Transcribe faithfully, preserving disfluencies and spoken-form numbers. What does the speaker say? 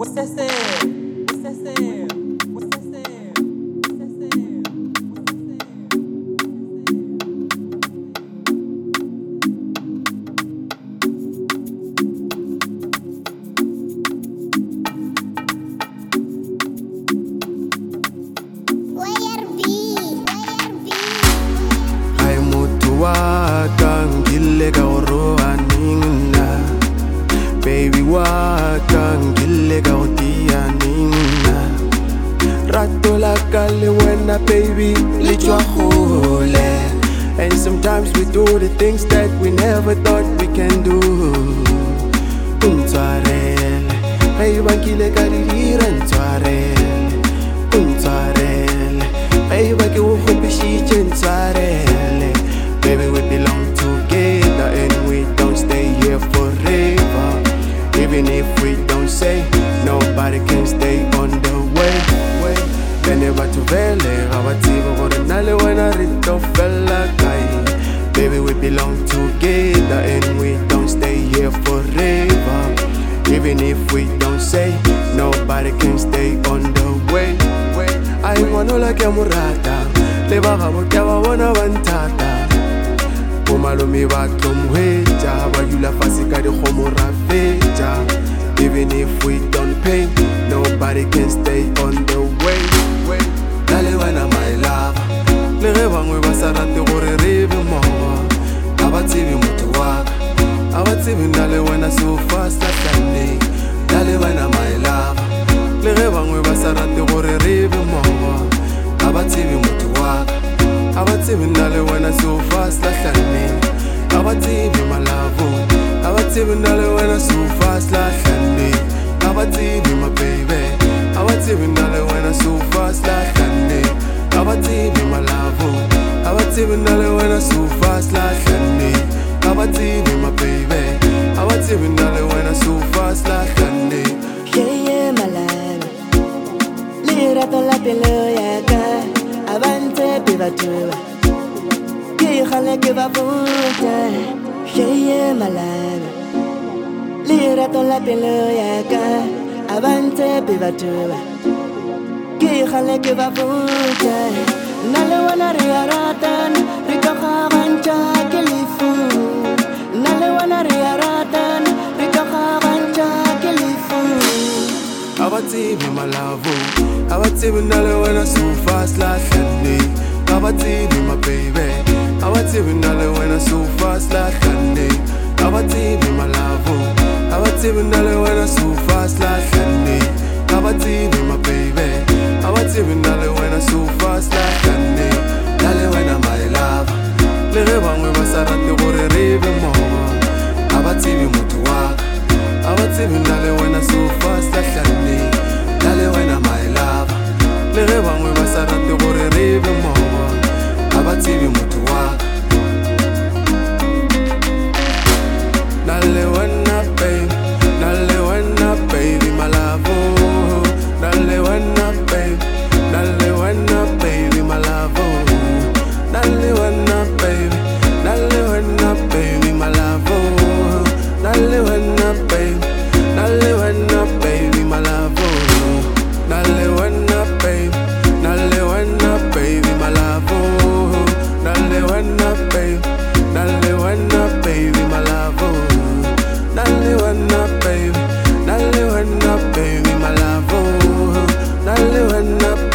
What's that say? What's that say? What's that say? What's that say? Ay mutuwaka ngile gaoroa ningna Baby waka ngile gaotia ningna Rato la kale wena baby lichwa hole. And sometimes we do the things that we never thought we can do. Untwarele Ay bankile kadihira ntwarele Untwarele Ay baki ukhupishije ntwarele. Baby, we belong together and we don't stay here forever. Even if we don't say, nobody can stay on the way. Whenever to vele, gabatiba gore nale wena rito fella kai. Baby, we belong together and we don't stay here forever. Even if we don't say, nobody can stay on the way. I wanna like a murata, leba gabo taba bona bantata. Malumi ba tlomhweja ba dula fase ka dikgomo ra fetja. Even if we don't pay, nobody can stay on the way. Dale wena my love, le ge bangwe ba sa rate gore re be mmogo. Ga ba tsebe motho wa ka, ga ba tsebe nna le wena so fast latlane. Dale wena my love, le ge bangwe ba sa rate gore re be mmogo. Ga ba tsebe motho wa ka, abatsibi nale wena so fast lahlane. Abatsibi my love, abatsibi nale wena so fast lahlane. Abatsibi my baby, abatsibi nale wena so fast lahlane. Abatsibi my love, abatsibi nale wena so fast lahlane. Abatsibi my baby, abatsibi nale wena so fast lahlane. Yeah, yeah, my love. Lirato la pelo yaka. Avante pivatua Ki khale ke bavuta Yeah, yeah, my love. Lirato la pelo yaka. Avante pivatua Ki khale ke bavuta Nale wana riaratan Ritoka gancha kelifu Nale wana riaratan Ritoka gancha kelifu Abatsibi my love, abatsibi nale wena so fast lahlane. Abatsibi my baby, abatsibi nale wena so fast lahlane. Abatsibi my love, abatsibi nale wena so fast lahlane. Abatsibi my baby, abatsibi nale wena so fast lahlane. Dale wena my love, le ge bangwe ba sa rate gore re be mmogo. Abatsibi motho wa ka, abatsibi nale wena so fast lahlane. Dale wena my love, le ge bangwe ba sa rate gore re be mmogo. Abatsibi motho wa ka. Dale wena baby, dale wena baby my love. Dale wena baby, dale wena baby my love. Dale wena baby, dale wena baby my love. Dale wena baby, dale wena baby my love. Dale wena baby, dale wena baby my love. Dale wena baby, dale wena baby my love. Dale wena baby, dale wena baby my love. Dale wena